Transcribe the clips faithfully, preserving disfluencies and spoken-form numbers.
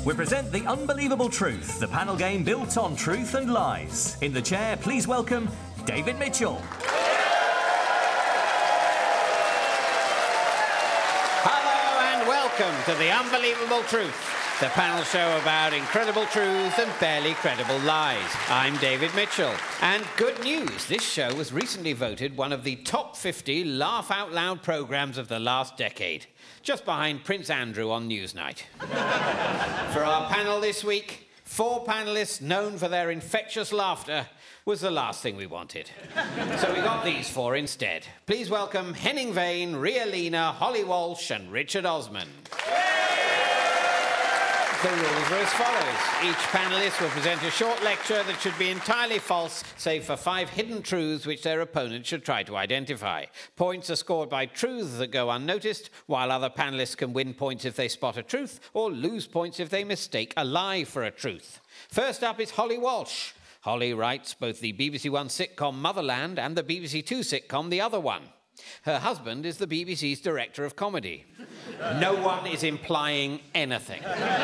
we present The Unbelievable Truth, the panel game built on truth and lies. In the chair, please welcome David Mitchell. Hello and welcome to The Unbelievable Truth, the panel show about incredible truths and barely credible lies. I'm David Mitchell. And good news, this show was recently voted one of the top fifty laugh-out-loud programmes of the last decade, just behind Prince Andrew on Newsnight. For our panel this week, four panellists known for their infectious laughter was the last thing we wanted. So we got these four instead. Please welcome Henning Wehn, Ria Lina, Holly Walsh and Richard Osman. The rules are as follows. Each panellist will present a short lecture that should be entirely false, save for five hidden truths which their opponent should try to identify. Points are scored by truths that go unnoticed, while other panellists can win points if they spot a truth, or lose points if they mistake a lie for a truth. First up is Holly Walsh. Holly writes both the B B C One sitcom Motherland and the B B C Two sitcom The Other One. Her husband is the B B C's director of comedy. No one is implying anything.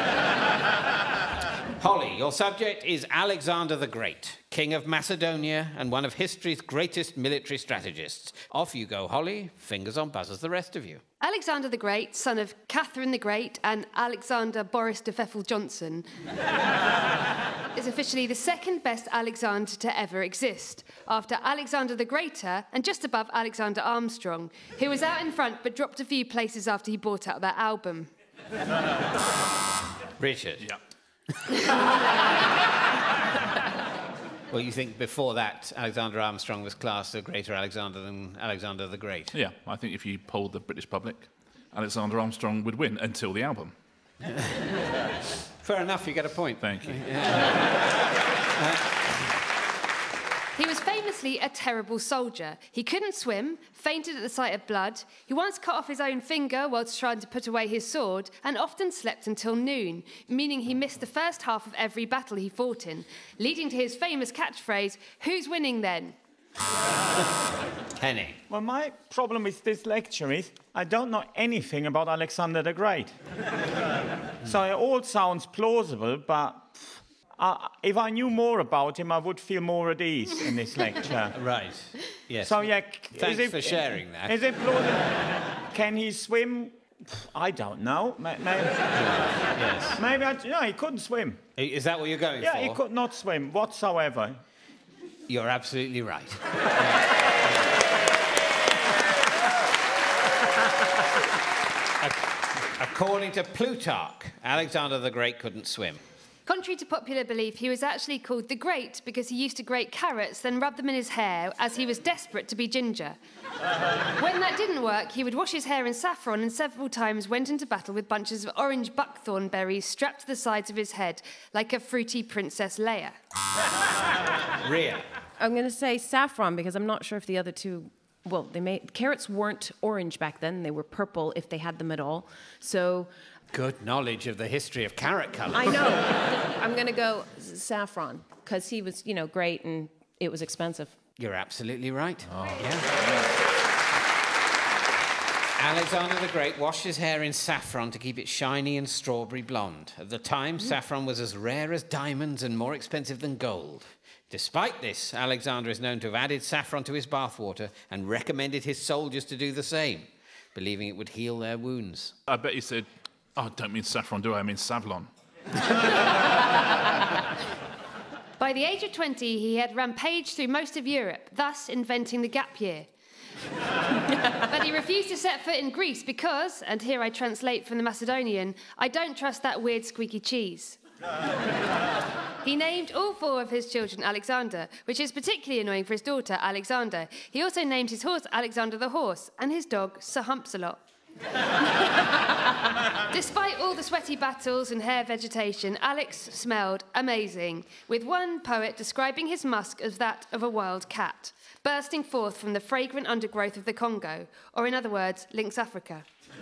Holly, your subject is Alexander the Great, King of Macedonia and one of history's greatest military strategists. Off you go, Holly. Fingers on buzzers, the rest of you. Alexander the Great, son of Catherine the Great and Alexander Boris de Pfeffel Johnson, is officially the second best Alexander to ever exist, after Alexander the Greater and just above Alexander Armstrong, who was out in front but dropped a few places after he bought out that album. Richard. Yeah. Well, you think before that Alexander Armstrong was classed a greater Alexander than Alexander the Great? Yeah, I think if you polled the British public, Alexander Armstrong would win until the album. Fair enough, you get a point. Thank you. uh, He was famously a terrible soldier. He couldn't swim, fainted at the sight of blood. He once cut off his own finger whilst trying to put away his sword, and often slept until noon, meaning he missed the first half of every battle he fought in, leading to his famous catchphrase, "Who's winning then?" Henning. Well, my problem with this lecture is I don't know anything about Alexander the Great. So it all sounds plausible, but uh, if I knew more about him, I would feel more at ease in this lecture. Right. Yes. So, yeah, Thanks is it, for sharing that. Is it plausible? Can he swim? I don't know. Maybe, Yes. maybe I, no, he couldn't swim. Is that what you're going Yeah, for? he could not swim whatsoever. You're absolutely right. According to Plutarch, Alexander the Great couldn't swim. Contrary to popular belief, he was actually called the Great because he used to grate carrots, then rub them in his hair, as he was desperate to be ginger. When that didn't work, he would wash his hair in saffron and several times went into battle with bunches of orange buckthorn berries strapped to the sides of his head, like a fruity Princess Leia. Ria. I'm going to say saffron because I'm not sure if the other two... Well, they made... Carrots weren't orange back then. They were purple if they had them at all. So... Good knowledge of the history of carrot colours. I know. I'm going to go saffron because he was, you know, great and it was expensive. You're absolutely right. Oh. Yeah. Alexander the Great washed his hair in saffron to keep it shiny and strawberry blonde. At the time, saffron was as rare as diamonds and more expensive than gold. Despite this, Alexander is known to have added saffron to his bathwater and recommended his soldiers to do the same, believing it would heal their wounds. I bet he said, oh, I don't mean saffron, do I? I mean Savlon. By the age of twenty, he had rampaged through most of Europe, thus inventing the gap year. But he refused to set foot in Greece because, and here I translate from the Macedonian, I don't trust that weird squeaky cheese. He named all four of his children Alexander, which is particularly annoying for his daughter, Alexander. He also named his horse Alexander the Horse and his dog Sir Humps-a-Lot. Despite all the sweaty battles and hair vegetation, Alex smelled amazing, with one poet describing his musk as that of a wild cat, bursting forth from the fragrant undergrowth of the Congo, or in other words, Lynx Africa.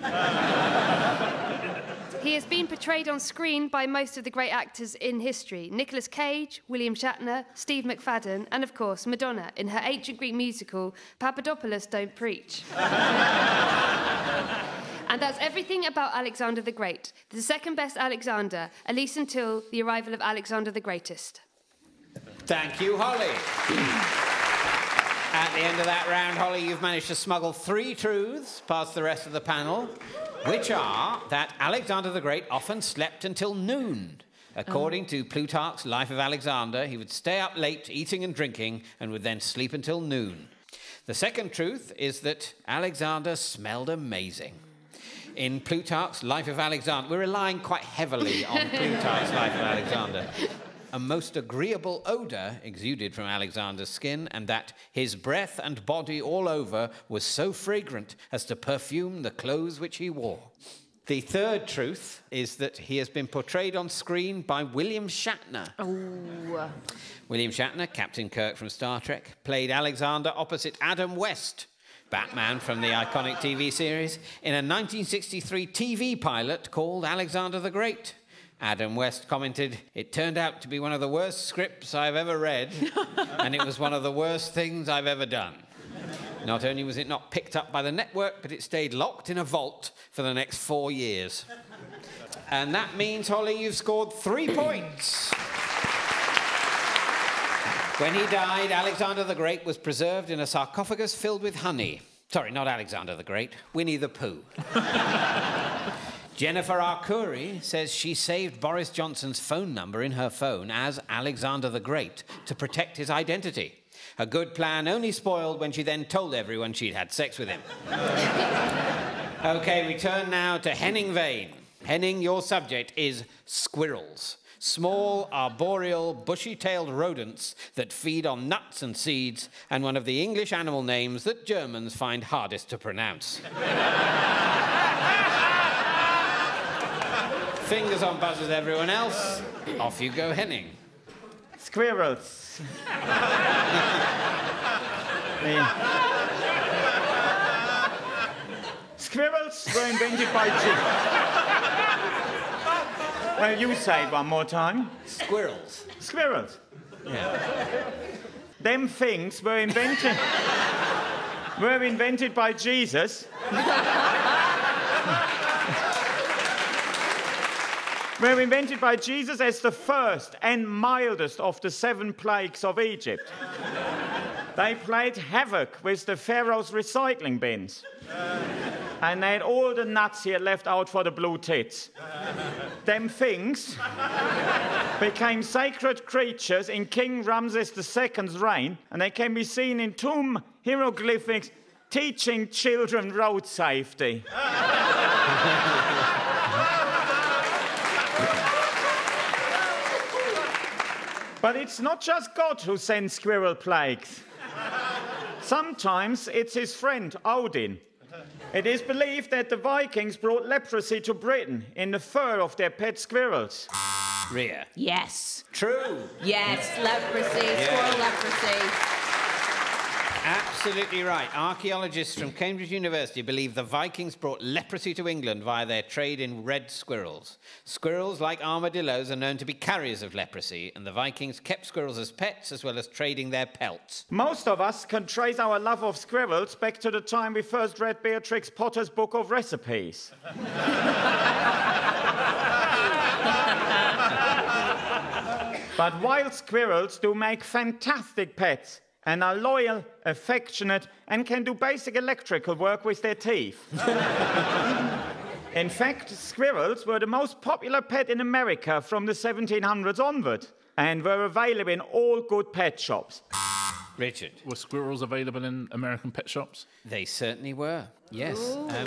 He has been portrayed on screen by most of the great actors in history: Nicolas Cage, William Shatner, Steve McFadden, and of course Madonna in her ancient Greek musical Papadopoulos Don't Preach. And that's everything about Alexander the Great. The second best Alexander, at least until the arrival of Alexander the Greatest. Thank you, Holly. At the end of that round, Holly, you've managed to smuggle three truths past the rest of the panel, which are that Alexander the Great often slept until noon. According oh. to Plutarch's Life of Alexander, he would stay up late eating and drinking and would then sleep until noon. The second truth is that Alexander smelled amazing. In Plutarch's Life of Alexander, we're relying quite heavily on Plutarch's Life of Alexander. A most agreeable odour exuded from Alexander's skin, and that his breath and body all over was so fragrant as to perfume the clothes which he wore. The third truth is that he has been portrayed on screen by William Shatner. Oh. William Shatner, Captain Kirk from Star Trek, played Alexander opposite Adam West, Batman from the iconic T V series, in a nineteen sixty-three T V pilot called Alexander the Great. Adam West commented, "It turned out to be one of the worst scripts I've ever read, and it was one of the worst things I've ever done. Not only was it not picked up by the network, but it stayed locked in a vault for the next four years. And that means, Holly, you've scored three points. When he died, Alexander the Great was preserved in a sarcophagus filled with honey. Sorry, not Alexander the Great, Winnie the Pooh. Jennifer Arcuri says she saved Boris Johnson's phone number in her phone as Alexander the Great to protect his identity. A good plan only spoiled when she then told everyone she'd had sex with him. OK, we turn now to Henning Wehn. Henning, your subject is squirrels. Small, arboreal, bushy-tailed rodents that feed on nuts and seeds, and one of the English animal names that Germans find hardest to pronounce. Fingers on buzzers, everyone else. Off you go, Henning. Squirrels. The squirrels were invented by Jesus. Well, you say it one more time. Squirrels. Squirrels. Yeah. Them things were invented were invented by Jesus. Were invented by Jesus as the first and mildest of the seven plagues of Egypt. They played havoc with the Pharaoh's recycling bins. And they had all the nuts he had left out for the blue tits. Them things became sacred creatures in King Ramses the Second's reign, and they can be seen in tomb hieroglyphics teaching children road safety. But it's not just God who sends squirrel plagues. Sometimes it's his friend, Odin. It is believed that the Vikings brought leprosy to Britain in the fur of their pet squirrels. Rhea. Yes. True. Yes, leprosy, Yeah. squirrel leprosy. Absolutely right. Archaeologists from Cambridge University believe the Vikings brought leprosy to England via their trade in red squirrels. Squirrels, like armadillos, are known to be carriers of leprosy, and the Vikings kept squirrels as pets as well as trading their pelts. Most of us can trace our love of squirrels back to the time we first read Beatrix Potter's book of recipes. But wild squirrels do make fantastic pets, and are loyal, affectionate, and can do basic electrical work with their teeth. In fact, squirrels were the most popular pet in America from the seventeen hundreds onward, and were available in all good pet shops. Richard. Were squirrels available in American pet shops? They certainly were, yes. Um,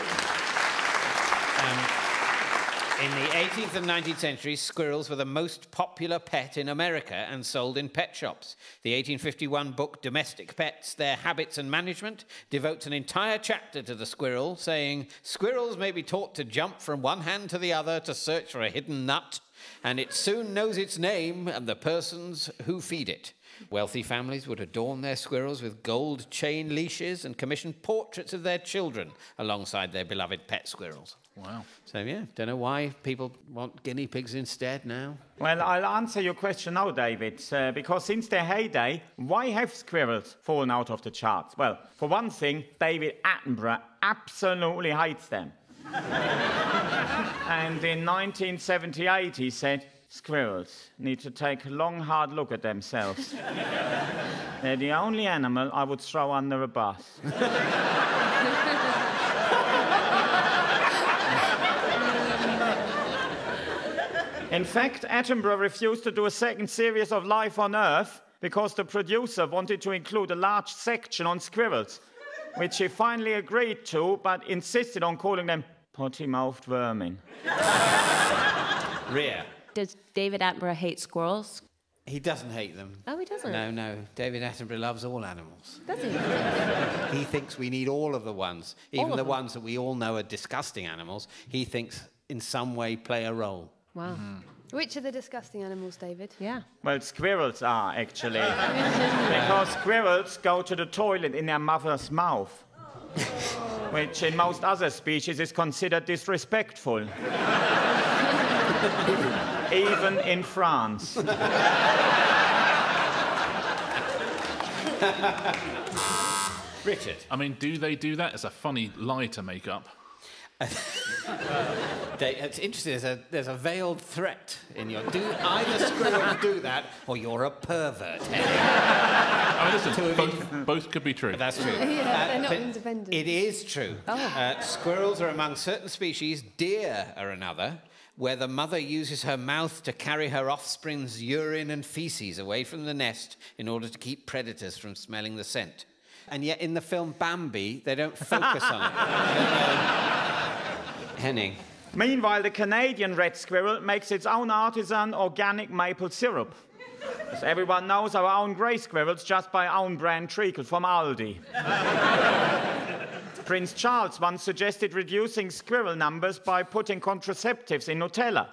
um, in the eighteenth and nineteenth centuries, squirrels were the most popular pet in America and sold in pet shops. The eighteen fifty-one book Domestic Pets, Their Habits and Management devotes an entire chapter to the squirrel, saying, "Squirrels may be taught to jump from one hand to the other to search for a hidden nut, and it soon knows its name and the persons who feed it." Wealthy families would adorn their squirrels with gold chain leashes and commission portraits of their children alongside their beloved pet squirrels. Wow. So, yeah, don't know why people want guinea pigs instead now. Well, I'll answer your question now, David, uh, because since their heyday, why have squirrels fallen out of the charts? Well, for one thing, David Attenborough absolutely hates them. And in nineteen seventy-eight, he said, squirrels need to take a long, hard look at themselves. They're the only animal I would throw under a bus. In fact, Attenborough refused to do a second series of Life on Earth because the producer wanted to include a large section on squirrels, which he finally agreed to, but insisted on calling them potty-mouthed vermin. Rhea. Does David Attenborough hate squirrels? He doesn't hate them. Oh, he doesn't? No, no. David Attenborough loves all animals. Does he? He thinks we need all of the ones, even of the them? ones that we all know are disgusting animals. He thinks in some way play a role. Wow. Mm-hmm. Which are the disgusting animals, David? Yeah. Well, squirrels are, actually. Because squirrels go to the toilet in their mother's mouth, which in most other species is considered disrespectful. Even in France. Richard. I mean, do they do that? It's a funny lie to make up. They, it's interesting, there's a, there's a veiled threat in your... Do either squirrels do that, or you're a pervert. I mean, listen, both, both could be true. That's true. Yeah, they're not but independent. It is true. Oh. Uh, squirrels are among certain species, deer are another, where the mother uses her mouth to carry her offspring's urine and feces away from the nest in order to keep predators from smelling the scent. And yet in the film Bambi, they don't focus on it. Henning. Meanwhile, the Canadian red squirrel makes its own artisan organic maple syrup. As everyone knows our own grey squirrels just buy own brand treacle from Aldi. Prince Charles once suggested reducing squirrel numbers by putting contraceptives in Nutella.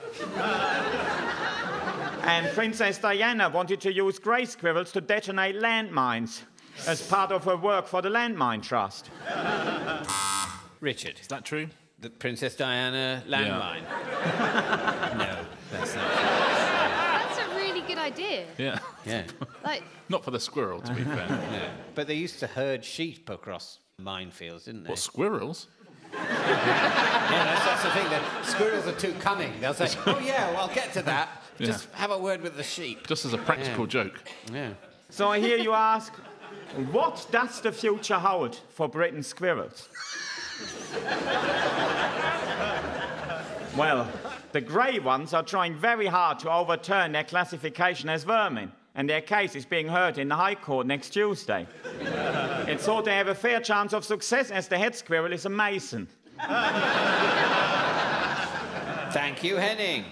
And Princess Diana wanted to use grey squirrels to detonate landmines as part of her work for the Landmine Trust. Richard. Is that true? The Princess Diana landmine. No, that's not That's a really good idea. Yeah. Yeah. Like, Not for the squirrel, to be fair. Yeah. But they used to herd sheep across minefields, didn't they? What, squirrels? Yeah, that's, that's the thing. That squirrels are too cunning. They'll say, oh, yeah, well, I'll get to that. Just Yeah. have a word with the sheep. Just as a practical Yeah. joke. Yeah. So I hear you ask, what does the future hold for Britain's squirrels? Well, the grey ones are trying very hard to overturn their classification as vermin, and their case is being heard in the High Court next Tuesday. It's thought they have a fair chance of success as the head squirrel is a mason. Thank you, Henning.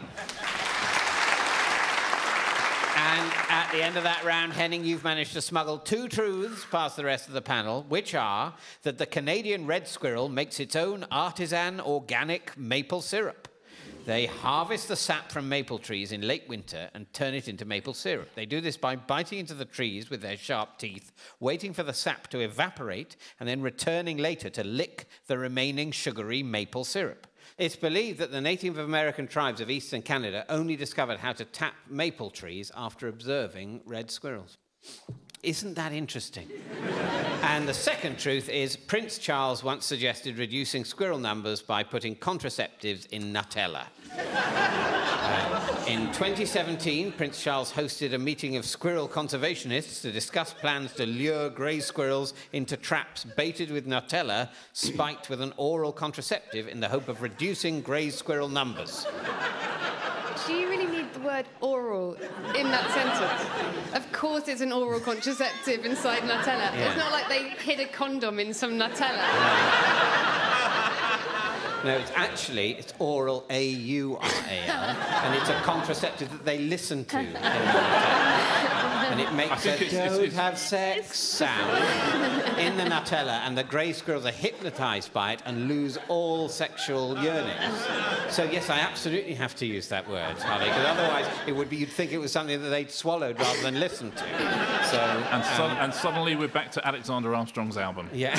And at the end of that round, Henning, you've managed to smuggle two truths past the rest of the panel, which are that the Canadian red squirrel makes its own artisan organic maple syrup. They harvest the sap from maple trees in late winter and turn it into maple syrup. They do this by biting into the trees with their sharp teeth, waiting for the sap to evaporate, and then returning later to lick the remaining sugary maple syrup. It's believed that the Native American tribes of eastern Canada only discovered how to tap maple trees after observing red squirrels. Isn't that interesting? And the second truth is Prince Charles once suggested reducing squirrel numbers by putting contraceptives in Nutella. Uh, in twenty seventeen, Prince Charles hosted a meeting of squirrel conservationists to discuss plans to lure grey squirrels into traps baited with Nutella, spiked with an oral contraceptive in the hope of reducing grey squirrel numbers. do you really need the word oral in that sentence? Of course it's an oral contraceptive inside Nutella. Yeah. It's not like they hid a condom in some Nutella. No, it's actually, it's oral, A U R A L, and it's a contraceptive that they listen to. in the Nutella. And it makes a think it's- it's- don't it's- have sex sound in the Nutella, and the grey squirrels are hypnotised by it and lose all sexual yearnings. So, yes, I absolutely have to use that word, Harley, because otherwise it would be, you'd think it was something that they'd swallowed rather than listened to. So, And, su- um, and suddenly we're back to Alexander Armstrong's album. yeah.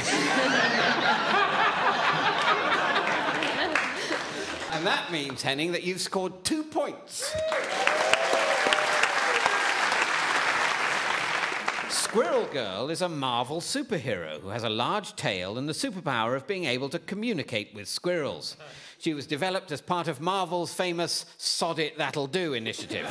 And that means, Henning, that you've scored two points. Squirrel Girl is a Marvel superhero who has a large tail and the superpower of being able to communicate with squirrels. She was developed as part of Marvel's famous Sod It That'll Do initiative.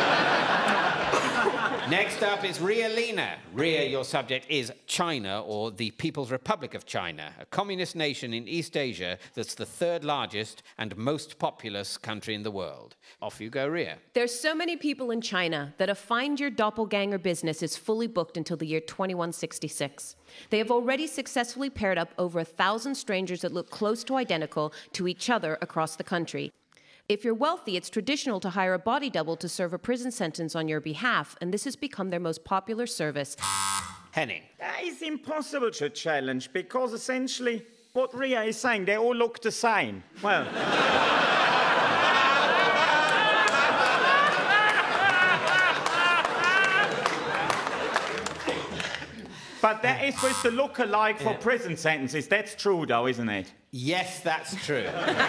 Next up is Ria Lina. Ria, your subject is China, or the People's Republic of China, a communist nation in East Asia that's the third largest and most populous country in the world. Off you go, Ria. There's so many people in China that a Find Your Doppelganger business is fully booked until the year twenty-one sixty-six. They have already successfully paired up over a thousand strangers that look close to identical to each other across the country. If you're wealthy, it's traditional to hire a body double to serve a prison sentence on your behalf, and this has become their most popular service. Henning. That is impossible to challenge because essentially what Ria is saying, they all look the same. Well. But that is with the look-alike for Yeah. prison sentences. That's true, though, isn't it? Yes, that's true.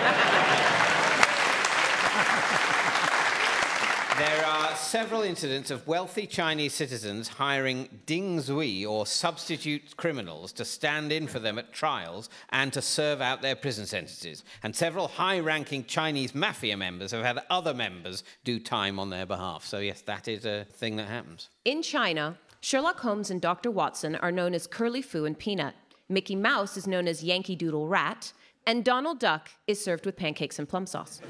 There are several incidents of wealthy Chinese citizens hiring ding zui, or substitute criminals, to stand in for them at trials and to serve out their prison sentences. And several high-ranking Chinese mafia members have had other members do time on their behalf. So, yes, that is a thing that happens. In China, Sherlock Holmes and Doctor Watson are known as Curly Foo and Peanut. Mickey Mouse is known as Yankee Doodle Rat. And Donald Duck is served with pancakes and plum sauce.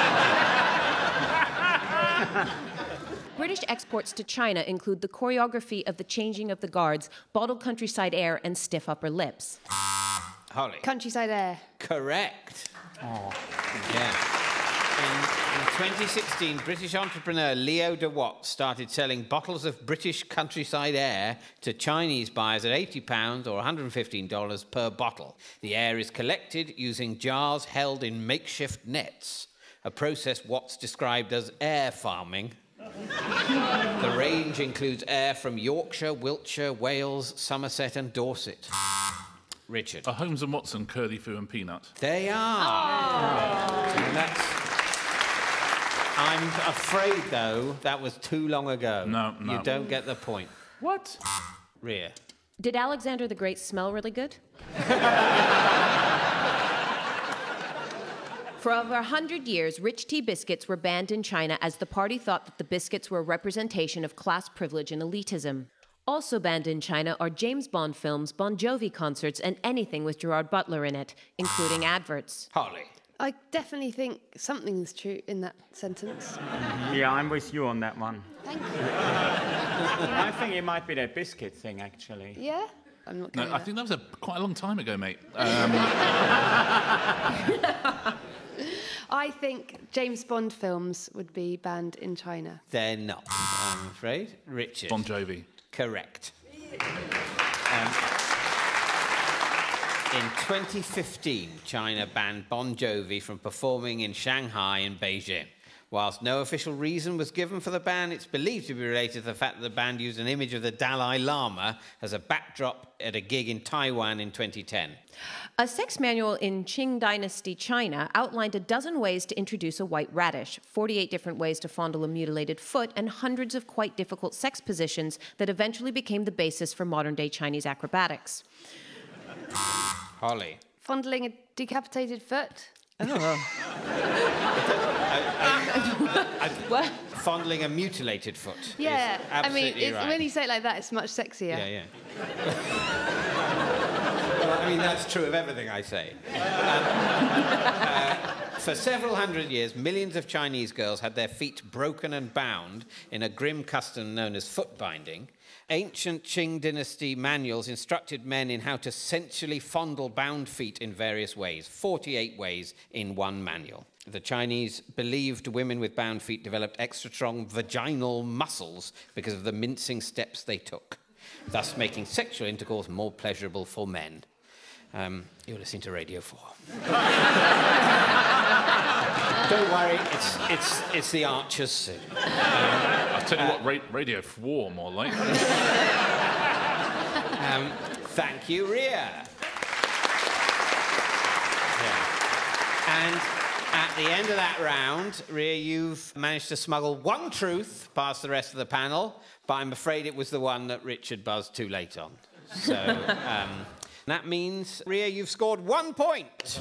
British exports to China include the choreography of the Changing of the Guards, bottled countryside air, and stiff upper lips. Holly. Countryside air. Correct. Oh. Yeah. In, in twenty sixteen, British entrepreneur Leo de Watt started selling bottles of British countryside air to Chinese buyers at eighty pounds or one hundred fifteen dollars per bottle. The air is collected using jars held in makeshift nets, a process Watts described as air farming. The range includes air from Yorkshire, Wiltshire, Wales, Somerset and Dorset. Richard. Are Holmes and Watson Curly Foo and Peanut? They are. And that's... I'm afraid, though, that was too long ago. No, no. You don't get the point. What? Ria. Did Alexander the Great smell really good? For over a hundred years, rich tea biscuits were banned in China as the party thought that the biscuits were a representation of class privilege and elitism. Also banned in China are James Bond films, Bon Jovi concerts, and anything with Gerard Butler in it, including adverts. Holly. I definitely think something's true in that sentence. Yeah, I'm with you on that one. Thank you. I think it might be that biscuit thing, actually. Yeah? I'm not No, going I there. think that was a, quite a long time ago, mate. Um, I think James Bond films would be banned in China. They're not, I'm afraid. Richard. Bon Jovi. Correct. Um, in twenty fifteen, China banned Bon Jovi from performing in Shanghai and Beijing. Whilst no official reason was given for the ban, it's believed to be related to the fact that the band used an image of the Dalai Lama as a backdrop at a gig in Taiwan in twenty ten. A sex manual in Qing Dynasty China outlined a dozen ways to introduce a white radish, forty-eight different ways to fondle a mutilated foot, and hundreds of quite difficult sex positions that eventually became the basis for modern-day Chinese acrobatics. Holly. Fondling a decapitated foot? What? Fondling a mutilated foot. Yeah. Is I mean, absolutely it's, right. when you say it like that, it's much sexier. Yeah, yeah. Well, I mean, that's true of everything I say. Um, uh, for several hundred years, millions of Chinese girls had their feet broken and bound in a grim custom known as foot binding. Ancient Qing dynasty manuals instructed men in how to sensually fondle bound feet in various ways, forty-eight ways in one manual. The Chinese believed women with bound feet developed extra strong vaginal muscles because of the mincing steps they took, thus making sexual intercourse more pleasurable for men. Um, you're listening to Radio four. Don't worry, it's, it's, it's the Archers soon. I'll tell you what, ra- Radio four, more like. Um, thank you, Ria. Yeah. And At the end of that round, Rhea, you've managed to smuggle one truth past the rest of the panel, but I'm afraid it was the one that Richard buzzed too late on. So um, that means, Rhea, you've scored one point.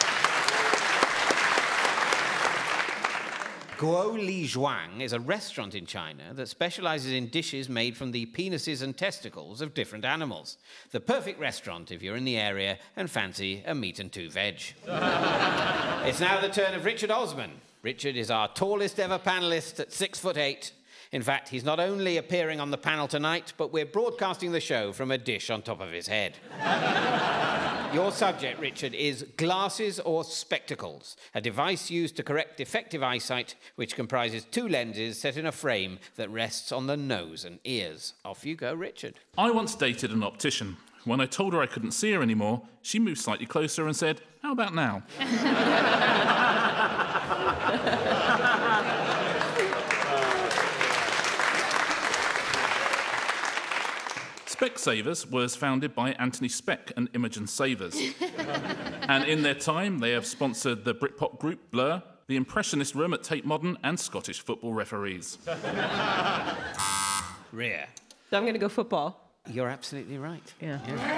Guo Li Zhuang is a restaurant in China that specialises in dishes made from the penises and testicles of different animals. The perfect restaurant if you're in the area and fancy a meat and two veg. It's now the turn of Richard Osman. Richard is our tallest ever panellist at six foot eight. In fact, he's not only appearing on the panel tonight, but we're broadcasting the show from a dish on top of his head. Your subject, Richard, is glasses or spectacles, a device used to correct defective eyesight, which comprises two lenses set in a frame that rests on the nose and ears. Off you go, Richard. I once dated an optician. When I told her I couldn't see her anymore, she moved slightly closer and said, "How about now?" Specsavers was founded by Anthony Speck and Imogen Savers. And in their time, they have sponsored the Britpop group Blur, the Impressionist Room at Tate Modern, and Scottish football referees. Rhea. So I'm going to go football. You're absolutely right. Yeah.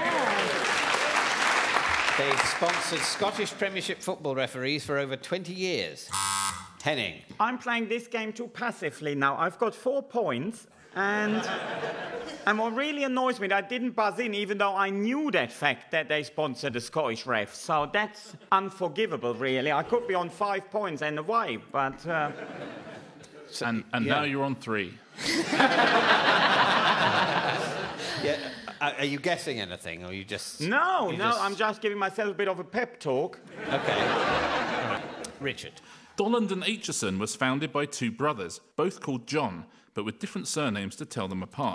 They've sponsored Scottish Premiership football referees for over twenty years. Henning. I'm playing this game too passively now. I've got four points, and... And what really annoys me, that I didn't buzz in, even though I knew that fact that they sponsored the Scottish ref. So that's unforgivable, really. I could be on five points and away, but... Uh... So, and and yeah. now you're on three. Yeah. Are you guessing anything, or are you just... No, you no, just... I'm just giving myself a bit of a pep talk. OK. Richard. Dolland and Aitchison was founded by two brothers, both called John, but with different surnames to tell them apart.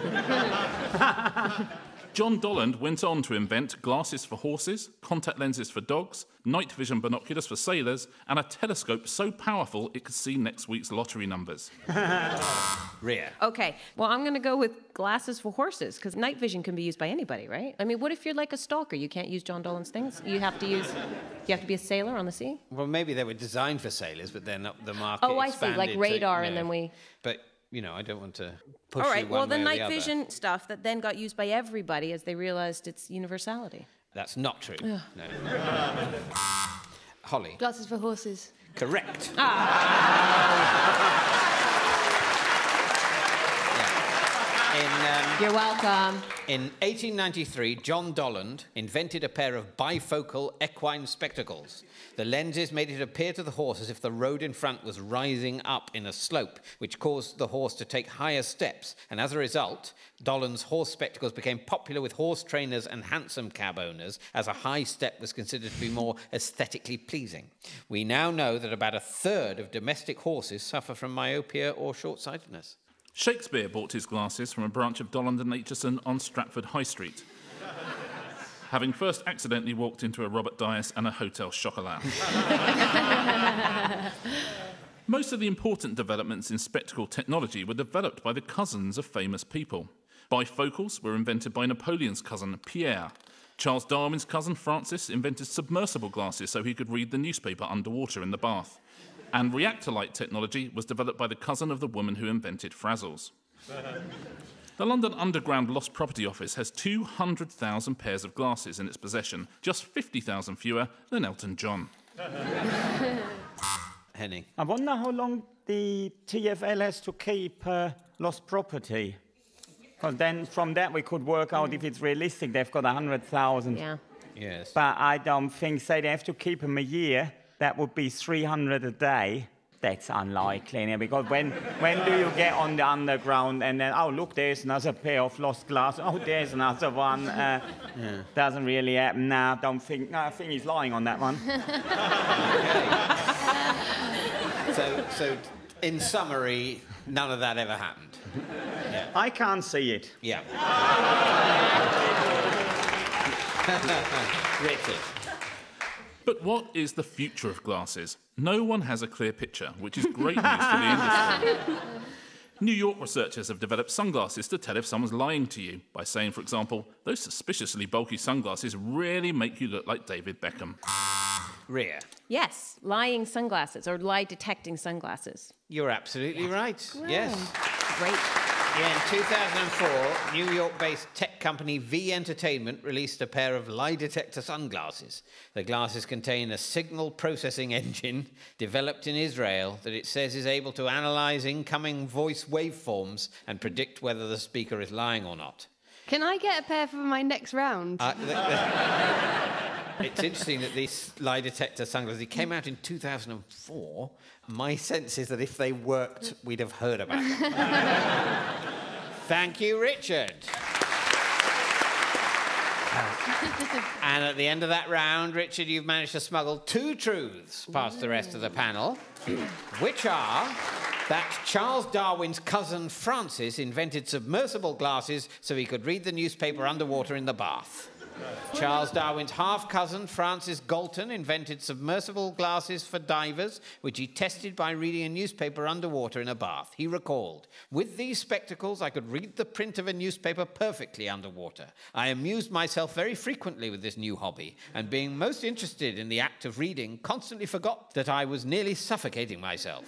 John Dolland went on to invent glasses for horses, contact lenses for dogs, night vision binoculars for sailors, and a telescope so powerful it could see next week's lottery numbers. Rhea. Okay, well, I'm going to go with glasses for horses, because night vision can be used by anybody, right? I mean, what if you're like a stalker? You can't use John Dolan's things? You have to use... You have to be a sailor on the sea? Well, maybe they were designed for sailors, but then the market Oh, I see, like expanded radar, to, and know, then we... But, you know, I don't want to push All right, you one well, the way or night other. vision stuff that then got used by everybody as they realized its universality. That's not true. No. Holly. Glasses for horses. Correct. In, um, You're welcome. in eighteen ninety-three, John Dolland invented a pair of bifocal equine spectacles. The lenses made it appear to the horse as if the road in front was rising up in a slope, which caused the horse to take higher steps. And as a result, Dolland's horse spectacles became popular with horse trainers and hansom cab owners, as a high step was considered to be more aesthetically pleasing. We now know that about a third of domestic horses suffer from myopia or short-sightedness. Shakespeare bought his glasses from a branch of Dolland and Aitchison on Stratford High Street, having first accidentally walked into a Robert Dias and a Hotel Chocolat. Most of the important developments in spectacle technology were developed by the cousins of famous people. Bifocals were invented by Napoleon's cousin, Pierre. Charles Darwin's cousin, Francis, invented submersible glasses so he could read the newspaper underwater in the bath. And reactor light technology was developed by the cousin of the woman who invented Frazzles. The London Underground Lost Property Office has two hundred thousand pairs of glasses in its possession, just fifty thousand fewer than Elton John. Henning. I wonder how long the T F L has to keep uh, lost property. Because then from that we could work out if it's realistic. They've got one hundred thousand. Yeah. Yes. But I don't think, say they have to keep them a year, that would be three hundred a day. That's unlikely, because when, when do you get on the underground and then, oh, look, there's another pair of lost glass. Oh, there's another one. Uh, yeah. Doesn't really happen. No, don't think, no, I think he's lying on that one. Okay. so, so, in summary, none of that ever happened. Yeah. I can't see it. Yeah. Richard. But what is the future of glasses? No one has a clear picture, which is great news for the industry. New York researchers have developed sunglasses to tell if someone's lying to you by saying, for example, those suspiciously bulky sunglasses really make you look like David Beckham. Rhea. Yes, lying sunglasses or lie detecting sunglasses. You're absolutely right. Yes. Great. Yeah, in two thousand four, New York-based tech company V Entertainment released a pair of lie detector sunglasses. The glasses contain a signal processing engine developed in Israel that it says is able to analyze incoming voice waveforms and predict whether the speaker is lying or not. Can I get a pair for my next round? Uh, th- th- it's interesting that these lie detector sunglasses, they came out in two thousand four. My sense is that if they worked, we'd have heard about them. Thank you, Richard. And at the end of that round, Richard, you've managed to smuggle two truths past the rest of the panel, which are that Charles Darwin's cousin Francis invented submersible glasses so he could read the newspaper underwater in the bath. Charles Darwin's half-cousin, Francis Galton, invented submersible glasses for divers, which he tested by reading a newspaper underwater in a bath. He recalled, "With these spectacles, I could read the print of a newspaper perfectly underwater. I amused myself very frequently with this new hobby, and being most interested in the act of reading, constantly forgot that I was nearly suffocating myself."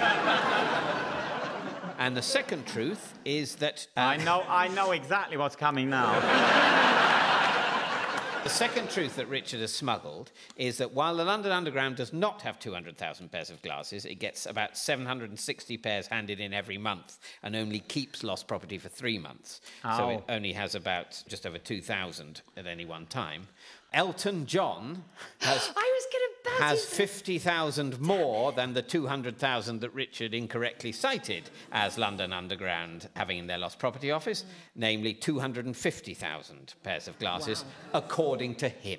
And the second truth is that... Uh, I know, I know exactly what's coming now. The second truth that Richard has smuggled is that while the London Underground does not have two hundred thousand pairs of glasses, it gets about seven hundred sixty pairs handed in every month and only keeps lost property for three months. Oh. So it only has about just over two thousand at any one time. Elton John has, I was going to bet has he's- fifty thousand more than the two hundred thousand that Richard incorrectly cited as London Underground having in their lost property office, namely two hundred fifty thousand pairs of glasses, wow. according to him.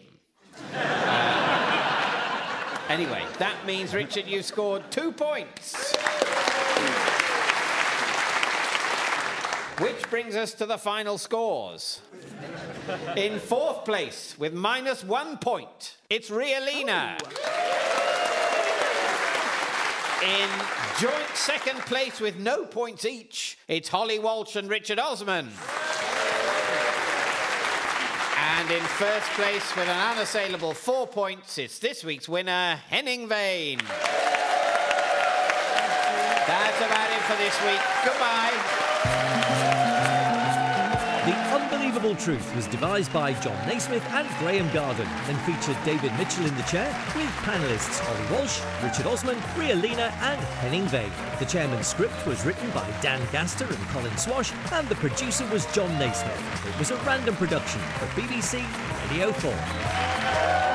uh, anyway, that means, Richard, you've scored two points. Which brings us to the final scores. In fourth place, with minus one point, it's Rialina. In joint second place with no points each, it's Holly Walsh and Richard Osman. And in first place with an unassailable four points, it's this week's winner, Henning Vane. That's about it for this week. Goodbye. The Unbelievable Truth was devised by John Naismith and Graham Garden and featured David Mitchell in the chair with panellists Holly Walsh, Richard Osman, Rialina and Henning Vane. The chairman's script was written by Dan Gaster and Colin Swash and the producer was John Naismith. It was a random production for B B C Radio four.